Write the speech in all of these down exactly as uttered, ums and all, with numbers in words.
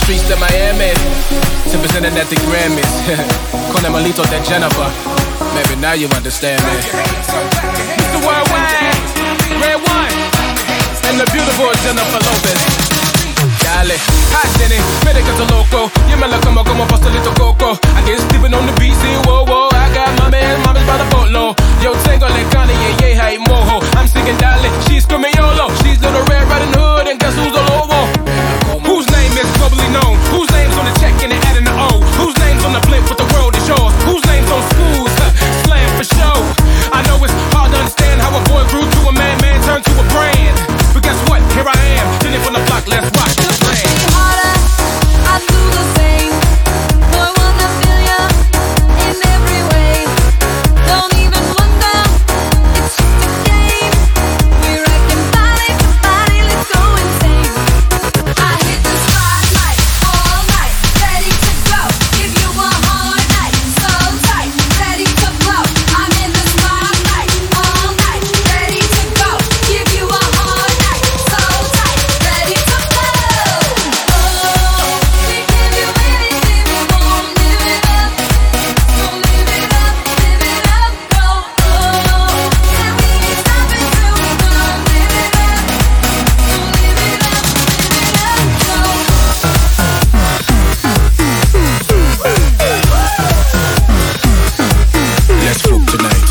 streets to Miami, to presenting at the Grammys. Con Malito de Jennifer. Maybe now you understand me. Mister Worldwide, Red One, and the beautiful Jennifer Lopez. Dale, hi Jenny, ready que te loco. You me look como como pastelito coco. I get sleeping on the beach, see whoa whoa. I got my man, mama's by the boatload. Yo tengo le cane y yeah, hey mojo. I'm singing Dale, she's screaming YOLO. She's Little Red Riding Hood, and guess who's all over? Whose name is globally known? Whose name's on the check and they adding the O? Whose name's on the blimp with the world is yours? Whose name's on schools? Slam for show. I know it's hard to understand how a boy grew to a man, man turned to a brand. But guess what? Here I am, Jenny from the block. Let's rock this brand. Harder, I do the same. Boy, wanna feel ya in every way. Don't even wonder, it's just a game. We're rocking body for body, let's go insane. I hit the spotlight all night, ready to go. Give you a hard night, so tight, ready to blow. I'm in the spotlight all night, ready to go. Give you a hard night, so tight, ready to blow. Oh, we give you anything you want, live it up, so live it up, live it up, go. Oh, and we ain't stopping till we come, live it up, so live it up, live it up, go. Let's cook tonight.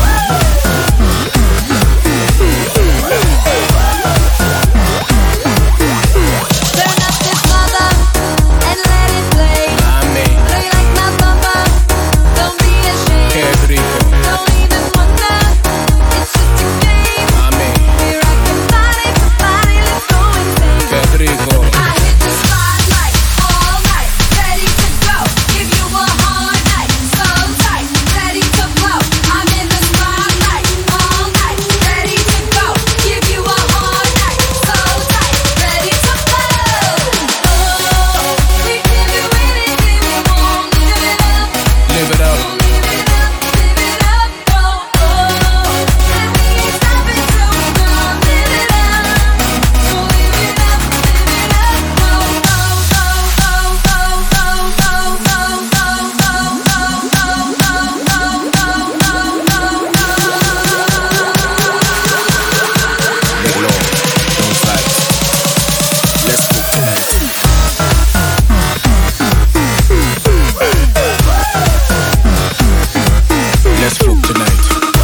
Turn up this mother and let it play. Mami, Play like my papa, don't be ashamed. qué rico. Don't even wonder, it's just a game. Mami, We're rocking body for body, let's go insane. qué rico. I hit the spotlight all night, ready to go. Give you a hard night, so tight, ready to blow. I'm in the spotlight all night, ready to go. Give you a hard night, so tight, ready to blow. Oh, we give you anything you want, live it up, Live it up. live it up, live it up, go. Oh, and we ain't stopping till we come, live it up, so live it up, live it up, go, go, go, go, go, go, go, Make love, don't fight. Let's cook tonight. Let's cook tonight.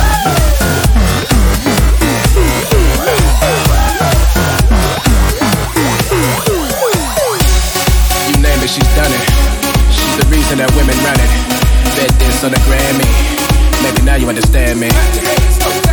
You name it, she's done it. She's the reason that women run it. Bet this on the Grammy. Maybe now you understand me.